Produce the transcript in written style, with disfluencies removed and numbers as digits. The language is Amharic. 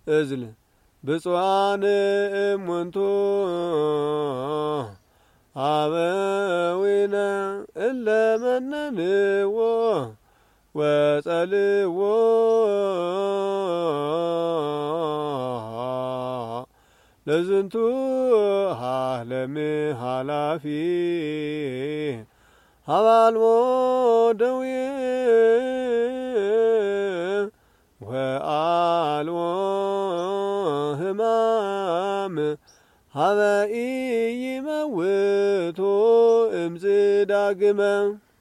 እዝል ብፁዓን እሙንቱ አበዊነ እለ መነንዎ ወጸልዎ ለዝንቱ ዓለም ኃላፊ ሀባልሞ ደዌ ወአልቦ ሕማም ሀበ ኢይመውቱ እምዝዳግመ